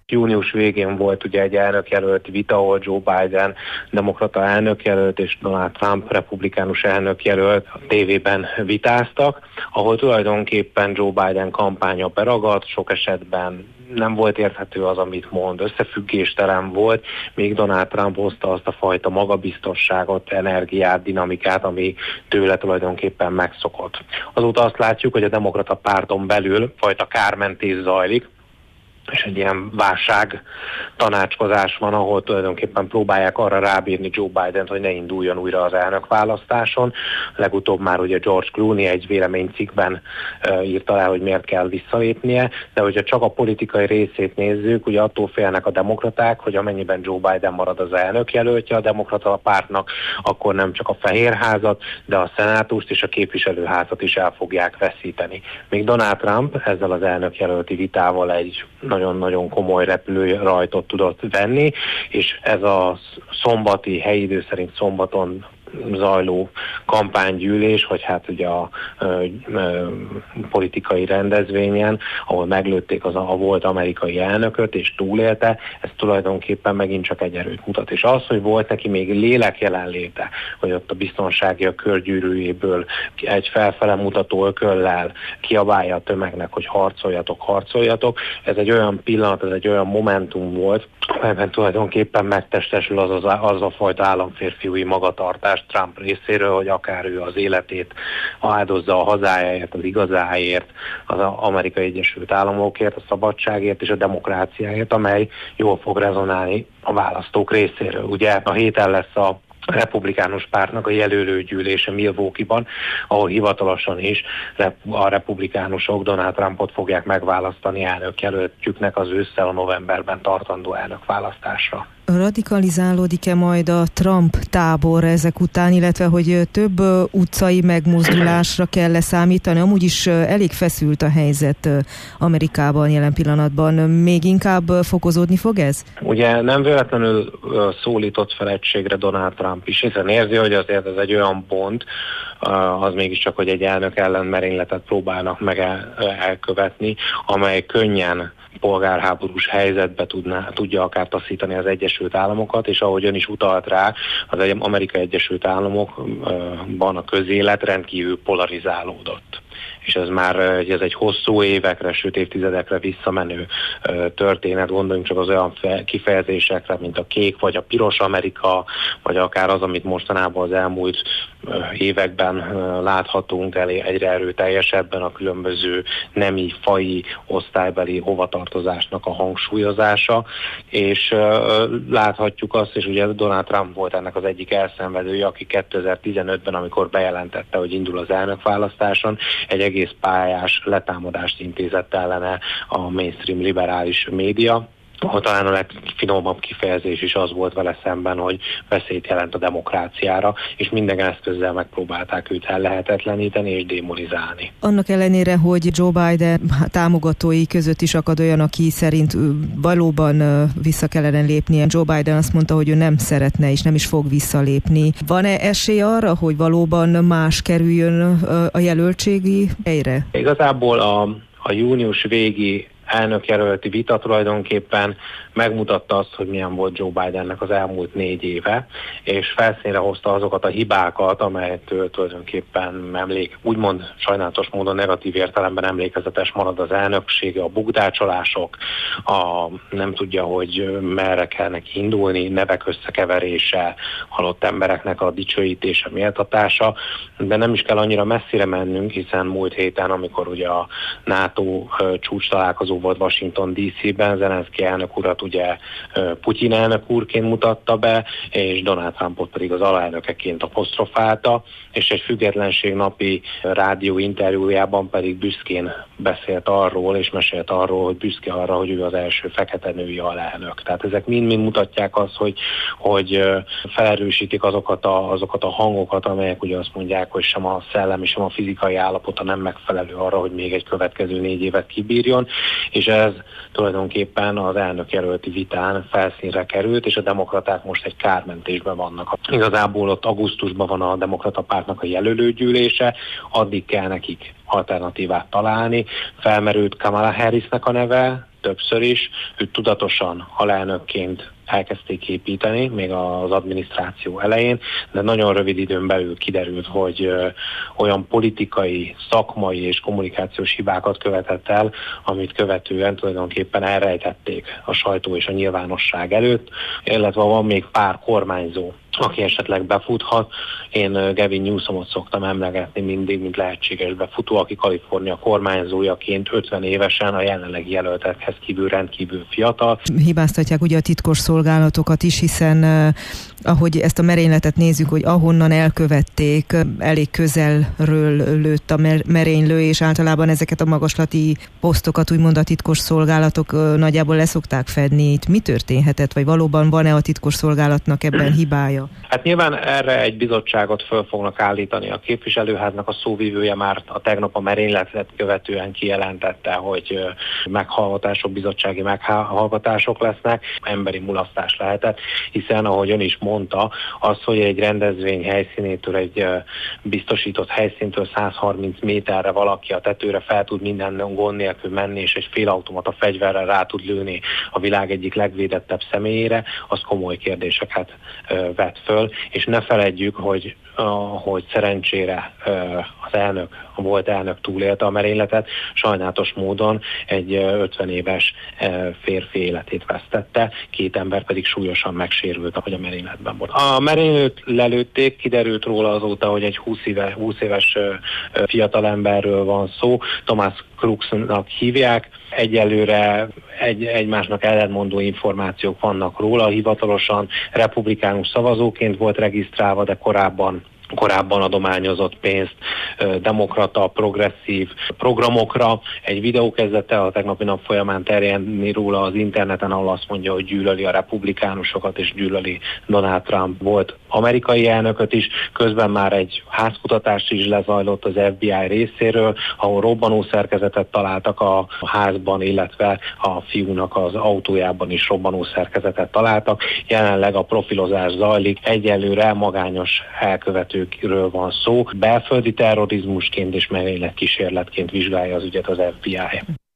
Június végén volt ugye egy elnökjelölti vita, ahol Joe Biden demokrata elnökjelölt és Donald Trump republikánus elnökjelölt a tévében vitáztak, ahol tulajdonképpen Joe Biden kampánya beragadt, sok esetben nem volt érthető az, amit mond, összefüggéstelen volt, még Donald Trump hozta azt a fajta magabiztosságot, energiát, dinamikát, ami tőle tulajdonképpen megszokott. Azóta azt látjuk, hogy a demokrata párton belül fajta kármentés zajlik, és egy ilyen válság tanácskozás van, ahol tulajdonképpen próbálják arra rábírni Joe Bident, hogy ne induljon újra az elnökválasztáson. Legutóbb már ugye George Clooney egy véleménycikkben írta le, hogy miért kell visszalépnie, de hogyha csak a politikai részét nézzük, ugye attól félnek a demokraták, hogy amennyiben Joe Biden marad az elnökjelöltje a demokrata pártnak, akkor nem csak a Fehérházat, de a szenátust és a képviselőházat is el fogják veszíteni. Még Donald Trump ezzel az elnökjelölti vitával egy nagyon-nagyon komoly repülőrajtot tudott venni, és ez a szombati, helyi idő szerint szombaton zajló kampánygyűlés, vagy hát ugye a politikai rendezvényen, ahol meglőtték a volt amerikai elnököt, és túlélte, ez tulajdonképpen megint csak egy erőt mutat. És az, hogy volt neki még lélek jelenléte, hogy ott a biztonsági a körgyűrűjéből egy felfele mutató ököllel kiabálja a tömegnek, hogy harcoljatok, ez egy olyan pillanat, ez egy olyan momentum volt, amelyben tulajdonképpen megtestesül az a fajta államférfiúi magatartás Trump részéről, hogy akár ő az életét áldozza a hazájáért, az igazáért, az Amerikai Egyesült Államokért, a szabadságért és a demokráciáért, amely jól fog rezonálni a választók részéről. Ugye a héten lesz a republikánus pártnak a jelölőgyűlése Milwaukee-ban, ahol hivatalosan is a republikánusok Donald Trumpot fogják megválasztani elnökjelöltjüknek az ősszel a novemberben tartandó elnökválasztásra. Radikalizálódik-e majd a Trump tábor ezek után, illetve hogy több utcai megmozdulásra kell számítani? Amúgy is elég feszült a helyzet Amerikában jelen pillanatban. Még inkább fokozódni fog ez? Ugye nem véletlenül szólított fel egységre Donald Trump is, hiszen érzi, hogy azért ez egy olyan pont, az mégiscsak, hogy egy elnök ellen merényletet próbálnak meg elkövetni, amely könnyen polgárháborús helyzetbe tudja akár taszítani az Egyesült Államokat, és ahogy ön is utalt rá, az Amerikai Egyesült Államokban a közélet rendkívül polarizálódott. És ez egy hosszú évekre, sőt évtizedekre visszamenő történet. Gondoljunk csak az olyan kifejezésekre, mint a kék vagy a piros Amerika, vagy akár az, amit mostanában az elmúlt években láthatunk egyre erőteljesebben, a különböző nemi, faji, osztálybeli hovatartozásnak a hangsúlyozása, és láthatjuk azt, és ugye Donald Trump volt ennek az egyik elszenvedője, aki 2015-ben, amikor bejelentette, hogy indul az elnökválasztáson, egy egész pályás letámadást intézett ellene a mainstream liberális média. Talán a legfinomabb kifejezés is az volt vele szemben, hogy veszélyt jelent a demokráciára, és minden eszközzel megpróbálták őt ellehetetleníteni és démonizálni. Annak ellenére, hogy Joe Biden támogatói között is akad olyan, aki szerint valóban vissza kellene lépnie. Joe Biden azt mondta, hogy ő nem szeretne és nem is fog visszalépni. Van-e esély arra, hogy valóban más kerüljön a jelöltségi helyre? Igazából a június végi elnökjelölti vita tulajdonképpen megmutatta azt, hogy milyen volt Joe Bidennek az elmúlt 4 éve, és felszínre hozta azokat a hibákat, amelyetől tulajdonképpen úgymond sajnálatos módon negatív értelemben emlékezetes marad az elnöksége, a bukdácsolások, nem tudja, hogy merre kell neki indulni, nevek összekeverése, halott embereknek a dicsőítése, méltatása, de nem is kell annyira messzire mennünk, hiszen múlt héten, amikor ugye a NATO csúcs találkozó volt Washington DC-ben, Zelenszky elnök urat ugye Putyin elnök úrként mutatta be, és Donald Trumpot pedig az alelnökeként apostrofálta, és egy függetlenség napi rádió interjújában pedig büszkén beszélt arról, és mesélt arról, hogy büszke arra, hogy ő az első fekete női alelnök. Tehát ezek mind-mind mutatják azt, hogy felerősítik azokat a hangokat, amelyek ugye azt mondják, hogy sem a szellemi, sem a fizikai állapota nem megfelelő arra, hogy még egy következő 4 évet kibírjon, és ez tulajdonképpen az elnökjelölti vitán felszínre került, és a demokraták most egy kármentésben vannak. Igazából ott augusztusban van a demokrata pártnak a jelölőgyűlése, addig kell nekik alternatívát találni. Felmerült Kamala Harrisnek a neve, többször is, őt tudatosan alelnökként elkezdték építeni, még az adminisztráció elején, de nagyon rövid időn belül kiderült, hogy olyan politikai, szakmai és kommunikációs hibákat követett el, amit követően tulajdonképpen elrejtették a sajtó és a nyilvánosság előtt, illetve van még pár kormányzó, aki esetleg befuthat. Én Gavin Newsomot szoktam emlegetni mindig, mint lehetséges befutó, aki Kalifornia kormányzójaként 50 évesen a jelenlegi jelöltekhez kívül rendkívül fiatal. Hibáztatják ugye a titkos szolgálatokat is, hiszen ahogy ezt a merényletet nézzük, hogy ahonnan elkövették, elég közelről lőtt a merénylő, és általában ezeket a magaslati posztokat úgymond a titkos szolgálatok nagyjából leszokták fedni. Itt mi történhetett, vagy valóban van-e a titkos szolgálatnak ebben hibája? Hát nyilván erre egy bizottságot föl fognak állítani. A képviselőháznak a szóvivője már a tegnap a merényletet követően kijelentette, hogy meghallgatások, bizottsági meghallgatások lesznek. Emberi mulasztás lehetett, hiszen ahogy ön is mondta, az, hogy egy rendezvény helyszínétől, egy biztosított helyszíntől 130 méterre valaki a tetőre fel tud minden gond nélkül menni, és egy félautomata fegyverrel rá tud lőni a világ egyik legvédettebb személyére, az komoly kérdéseket vet föl, és ne feledjük, hogy szerencsére a volt elnök túlélte a merényletet, sajnálatos módon egy 50 éves férfi életét vesztette, 2 ember pedig súlyosan megsérült, ahogy a merényletben volt. A merénylőt lelőtték, kiderült róla azóta, hogy egy 20 éves fiatalemberről van szó, Thomas Crooksnak hívják. Egyelőre egymásnak ellentmondó információk vannak róla, hivatalosan republikánus szavazóként volt regisztrálva, de korábban adományozott pénzt demokrata, progresszív programokra. Egy videó kezdett el a tegnapi nap folyamán terjedni róla az interneten, ahol azt mondja, hogy gyűlöli a republikánusokat és gyűlöli Donald Trump volt amerikai elnököt is. Közben már egy házkutatás is lezajlott az FBI részéről, ahol robbanószerkezetet találtak a házban, illetve a fiúnak az autójában is robbanószerkezetet találtak. Jelenleg a profilozás zajlik, egyelőre magányos elkövetőkről van szó. Belföldi terrorizmusként és merényletkísérletként vizsgálja az ügyet az FBI.